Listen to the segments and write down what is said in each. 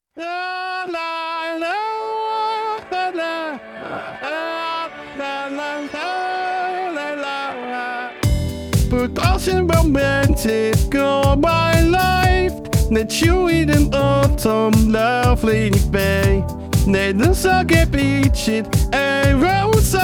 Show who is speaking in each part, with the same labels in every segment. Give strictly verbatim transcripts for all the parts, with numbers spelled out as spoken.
Speaker 1: La, la, la, la, la, la, la, la, la, la. Put us in romantic go my life that you in an autumn lovely bay. 내는 속에 비친 a roadside.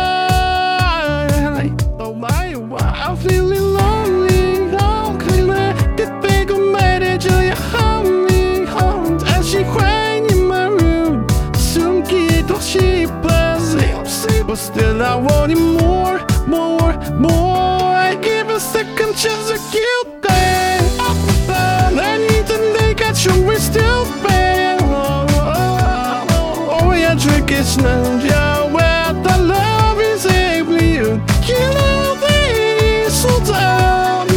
Speaker 1: Oh my, wow, I'm feeling lonely. Oh, 그래, 그때가 말해줘야 homie, home. 다시 crying in my room. 숨기도 싶어서 but still I want it more, more, more. I give a second chance to kill that. I need to make a choice still bad. Oh, yeah, trick is now. Yeah, where the love is able you. You know this so down.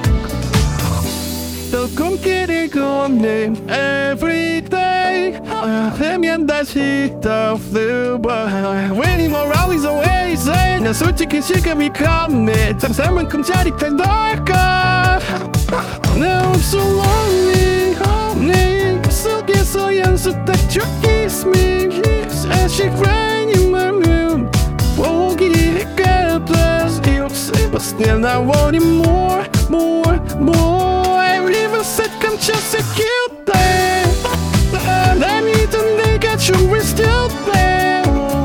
Speaker 1: 또 꿈길을 걷는 every day. 되면 다시 떠오르봐. When more always always say. 난 솔직히 실감이 컸네. 장사만큼 짜릿한 걸까. Now I'm so lonely. 내 속에서 연습딱 you kiss me. As she crying in my room. 포기할까 plus you say but still I want it more, more, more. I live a second chance to kill that. I need to make a choice still there.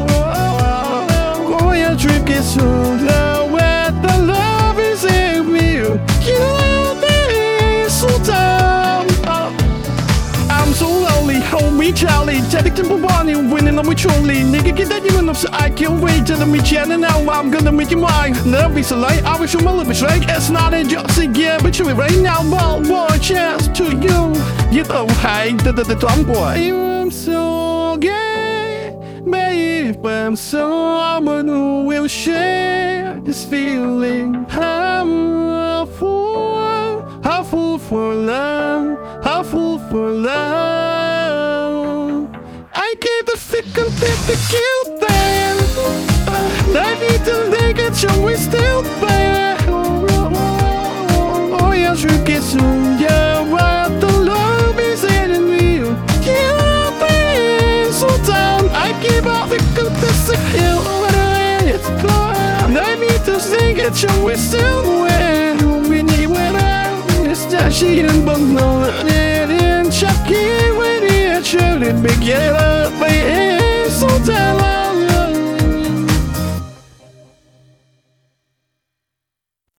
Speaker 1: Oh, yeah, trick is so low where the love is in you. You know this so down. I'm so lonely, hold me Charlie. 자식 좀 뽑아니 winning 너무 truly. 네가 기다리면 없어 I can't wait. 저는 미치 않아 now I'm gonna make you mine. Love is a lie, I wish you my love is right. It's not a joke, so yeah, but you right now. One more chance to you. You know how the the the tomboy. I'm so gay, babe. I'm someone who will share this feeling. I'm a fool, a fool for love, a fool for love. I gave the second tip to kill them. I need to make a choice still bad. Oh, yeah, trick is soon. Yeah, what the love is in me. Yeah, this so down. I give up the good to hill. It's gone. I need to sing a choice still bad. We need when I'm just dashing and bungling. And chucking when it's shooting big yellow.